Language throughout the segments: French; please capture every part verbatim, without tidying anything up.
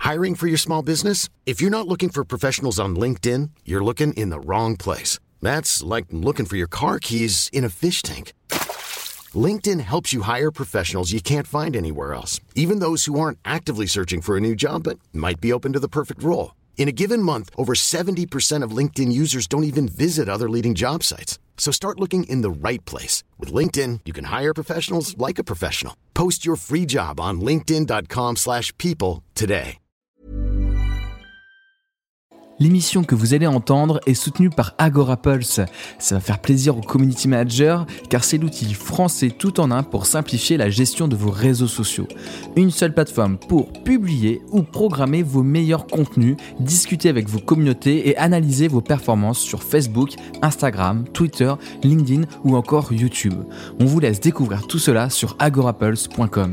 Hiring for your small business? If you're not looking for professionals on LinkedIn, you're looking in the wrong place. That's like looking for your car keys in a fish tank. LinkedIn helps you hire professionals you can't find anywhere else, even those who aren't actively searching for a new job but might be open to the perfect role. In a given month, over seventy percent of LinkedIn users don't even visit other leading job sites. So start looking in the right place. With LinkedIn, you can hire professionals like a professional. Post your free job on linkedin dot com slash people today. L'émission que vous allez entendre est soutenue par Agorapulse. Ça va faire plaisir aux community managers car c'est l'outil français tout en un pour simplifier la gestion de vos réseaux sociaux. Une seule plateforme pour publier ou programmer vos meilleurs contenus, discuter avec vos communautés et analyser vos performances sur Facebook, Instagram, Twitter, LinkedIn ou encore YouTube. On vous laisse découvrir tout cela sur agorapulse point com.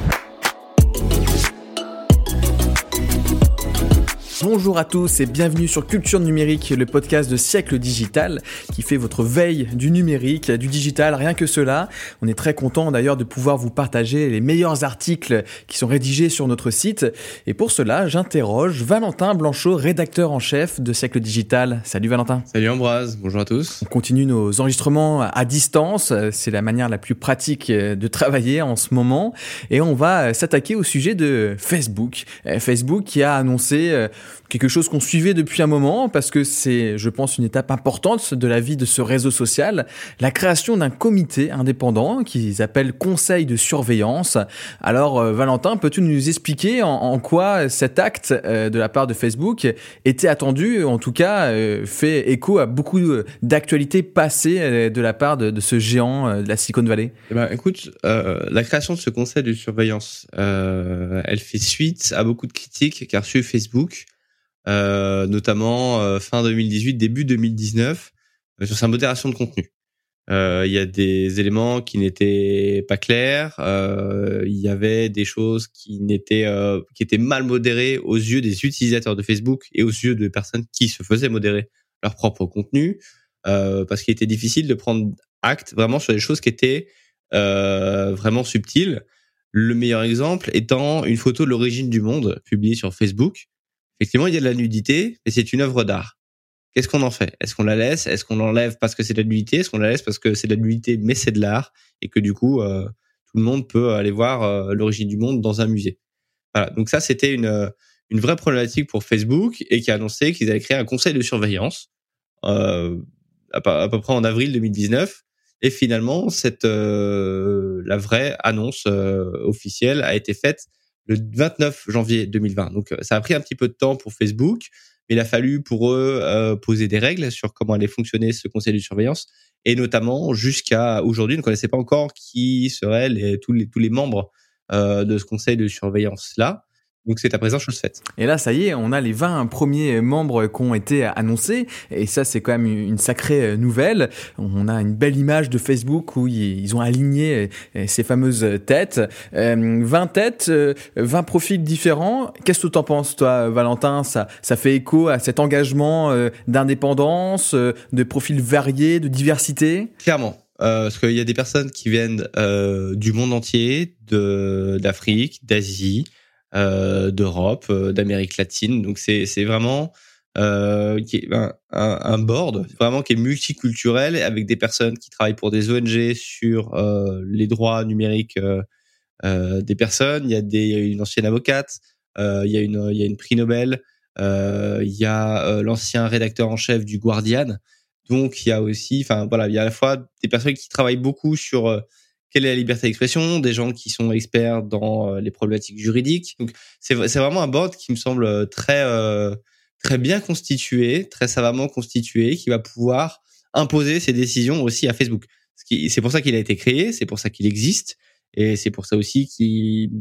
Bonjour à tous et bienvenue sur Culture Numérique, le podcast de Siècle Digital qui fait votre veille du numérique, du digital, rien que cela. On est très content d'ailleurs de pouvoir vous partager les meilleurs articles qui sont rédigés sur notre site. Et pour cela, j'interroge Valentin Blanchot, rédacteur en chef de Siècle Digital. Salut Valentin. Salut Ambroise, bonjour à tous. On continue nos enregistrements à distance, c'est la manière la plus pratique de travailler en ce moment. Et on va s'attaquer au sujet de Facebook. Facebook qui a annoncé quelque chose qu'on suivait depuis un moment parce que c'est, je pense, une étape importante de la vie de ce réseau social, la création d'un comité indépendant qu'ils appellent Conseil de surveillance. Alors, euh, Valentin, peux-tu nous expliquer en, en quoi cet acte euh, de la part de Facebook était attendu, en tout cas euh, fait écho à beaucoup d'actualités passées euh, de la part de, de ce géant euh, de la Silicon Valley? Eh ben, écoute, euh, la création de ce Conseil de surveillance, euh, elle fait suite à beaucoup de critiques qu'a reçu Facebook. Euh, notamment euh, fin deux mille dix-huit, début deux mille dix-neuf, euh, sur sa modération de contenu. Euh, il y a des éléments qui n'étaient pas clairs, euh, il y avait des choses qui n'étaient euh, qui étaient mal modérées aux yeux des utilisateurs de Facebook et aux yeux de personnes qui se faisaient modérer leur propre contenu, euh, parce qu'il était difficile de prendre acte vraiment sur des choses qui étaient euh, vraiment subtiles. Le meilleur exemple étant une photo de l'origine du monde publiée sur Facebook. Effectivement, il y a de la nudité, mais c'est une œuvre d'art. Qu'est-ce qu'on en fait? Est-ce qu'on la laisse? Est-ce qu'on l'enlève parce que c'est de la nudité? Est-ce qu'on la laisse parce que c'est de la nudité, mais c'est de l'art? Et que du coup, euh, tout le monde peut aller voir euh, l'origine du monde dans un musée. Voilà. Donc ça, c'était une, une vraie problématique pour Facebook et qui a annoncé qu'ils allaient créer un conseil de surveillance euh, à, à peu près en avril deux mille dix-neuf. Et finalement, cette, euh, la vraie annonce euh, officielle a été faite le vingt-neuf janvier deux mille vingt. Donc, ça a pris un petit peu de temps pour Facebook, mais il a fallu pour eux euh, poser des règles sur comment allait fonctionner ce conseil de surveillance. Et notamment, jusqu'à aujourd'hui, on ne connaissait pas encore qui seraient les, tous, les, tous les membres euh, de ce conseil de surveillance-là. Donc, c'est à présent chose faite. Et là, ça y est, on a les vingt premiers membres qui ont été annoncés. Et ça, c'est quand même une sacrée nouvelle. On a une belle image de Facebook où ils ont aligné ces fameuses têtes. vingt têtes, vingt profils différents. Qu'est-ce que tu en penses, toi, Valentin? Ça, ça fait écho à cet engagement d'indépendance, de profils variés, de diversité? Clairement. Euh, parce qu'il y a des personnes qui viennent euh, du monde entier, de, d'Afrique, d'Asie, Euh, d'Europe, euh, d'Amérique latine. Donc c'est c'est vraiment euh, qui est un, un, un board vraiment qui est multiculturel avec des personnes qui travaillent pour des O N G sur euh, les droits numériques euh, euh, des personnes. Il y a des il y a une ancienne avocate, euh, il y a une il y a une prix Nobel, euh, il y a euh, l'ancien rédacteur en chef du Guardian. Donc il y a aussi, enfin voilà, il y a à la fois des personnes qui travaillent beaucoup sur euh, quelle est la liberté d'expression, des gens qui sont experts dans les problématiques juridiques. Donc, c'est, c'est vraiment un board qui me semble très, euh, très bien constitué, très savamment constitué, qui va pouvoir imposer ses décisions aussi à Facebook. Ce qui, c'est pour ça qu'il a été créé, c'est pour ça qu'il existe, et c'est pour ça aussi qu'il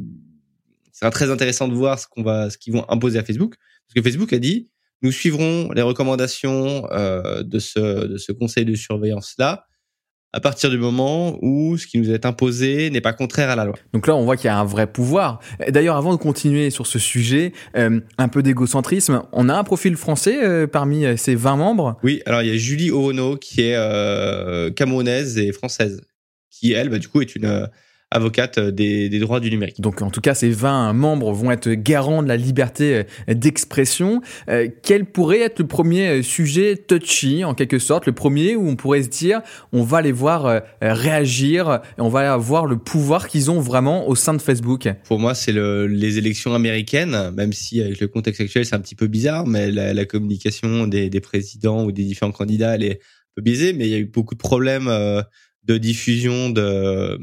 sera très intéressant de voir ce qu'on va, ce qu'ils vont imposer à Facebook, parce que Facebook a dit, nous suivrons les recommandations euh, de ce, de ce conseil de surveillance là. À partir du moment où ce qui nous est imposé n'est pas contraire à la loi. Donc là, on voit qu'il y a un vrai pouvoir. D'ailleurs, avant de continuer sur ce sujet, euh, un peu d'égocentrisme, on a un profil français euh, parmi ces vingt membres? Oui, alors il y a Julie Orono qui est euh, camerounaise et française, qui elle, bah, du coup, est une avocate des, des droits du numérique. Donc en tout cas, ces vingt membres vont être garants de la liberté d'expression. Euh, quel pourrait être le premier sujet touchy, en quelque sorte, le premier où on pourrait se dire, on va les voir euh, réagir, et on va voir le pouvoir qu'ils ont vraiment au sein de Facebook? Pour moi, c'est le, les élections américaines, même si avec le contexte actuel, c'est un petit peu bizarre, mais la, la communication des, des présidents ou des différents candidats, elle est un peu biaisée, mais il y a eu beaucoup de problèmes euh, de diffusion de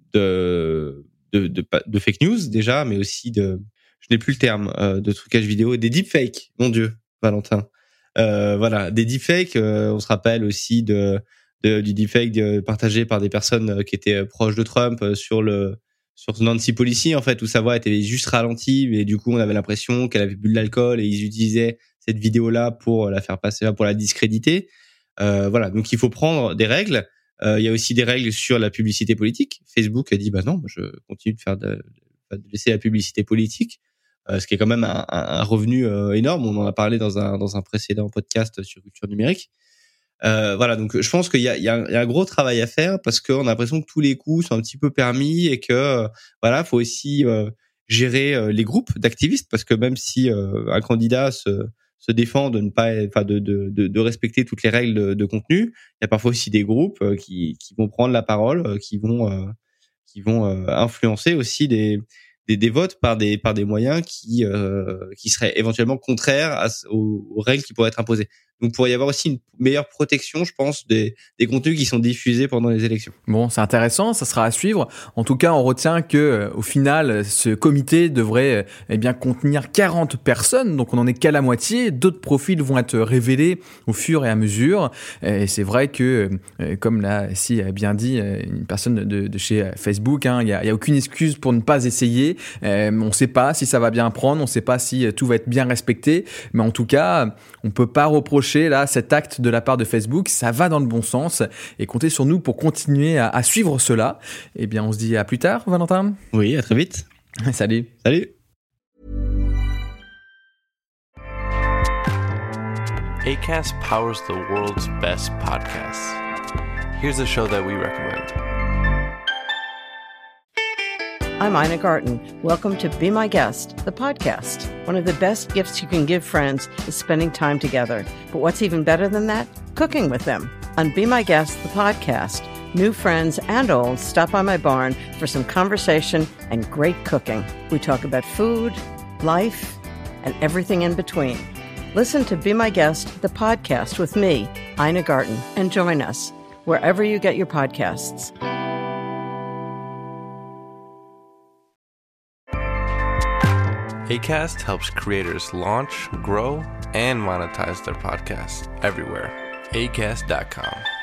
De, de, de, de fake news déjà, mais aussi de, je n'ai plus le terme, euh, de trucage vidéo, des deepfakes, mon Dieu, Valentin. Euh, voilà, des deepfakes, euh, on se rappelle aussi de, de du deepfake de, partagé par des personnes qui étaient proches de Trump sur le sur Nancy Pelosi, en fait, où sa voix était juste ralentie, et du coup, on avait l'impression qu'elle avait bu de l'alcool, et ils utilisaient cette vidéo-là pour la faire passer, pour la discréditer. Euh, voilà, donc il faut prendre des règles. Euh, il y a aussi des règles sur la publicité politique. Facebook a dit bah non, je continue de faire de, de laisser la publicité politique, euh, ce qui est quand même un, un revenu euh, énorme. On en a parlé dans un dans un précédent podcast sur culture numérique. Euh, voilà, donc je pense qu'il y a il y a, un, il y a un gros travail à faire parce qu'on a l'impression que tous les coups sont un petit peu permis et que euh, voilà, faut aussi euh, gérer euh, les groupes d'activistes parce que même si euh, un candidat se se défend de ne pas, enfin de, de de de respecter toutes les règles de, de contenu. Il y a parfois aussi des groupes qui qui vont prendre la parole, qui vont euh, qui vont euh, influencer aussi des, des des votes par des par des moyens qui euh, qui seraient éventuellement contraires à, aux, aux règles qui pourraient être imposées. Donc, il pourrait y avoir aussi une meilleure protection, je pense, des, des contenus qui sont diffusés pendant les élections. Bon, c'est intéressant, ça sera à suivre. En tout cas, on retient que, euh, au final, ce comité devrait euh, eh bien contenir quarante personnes, donc on n'en est qu'à la moitié. D'autres profils vont être révélés au fur et à mesure. Et c'est vrai que, euh, comme l'a si bien dit euh, une personne de, de chez Facebook, hein, il n'y a, y a aucune excuse pour ne pas essayer. Euh, on ne sait pas si ça va bien prendre, on ne sait pas si tout va être bien respecté, mais en tout cas, on ne peut pas reprocher là cet acte de la part de Facebook, ça va dans le bon sens et comptez sur nous pour continuer à, à suivre cela. Eh bien, on se dit à plus tard, Valentin. Oui, à très vite. Salut. Salut. Acast powers the world's best podcasts. Here's a show that we recommend. I'm Ina Garten. Welcome to Be My Guest, the podcast. One of the best gifts you can give friends is spending time together. But what's even better than that? Cooking with them. On Be My Guest, the podcast, new friends and old stop by my barn for some conversation and great cooking. We talk about food, life, and everything in between. Listen to Be My Guest, the podcast with me, Ina Garten, and join us wherever you get your podcasts. Acast helps creators launch, grow, and monetize their podcasts everywhere. acast dot com.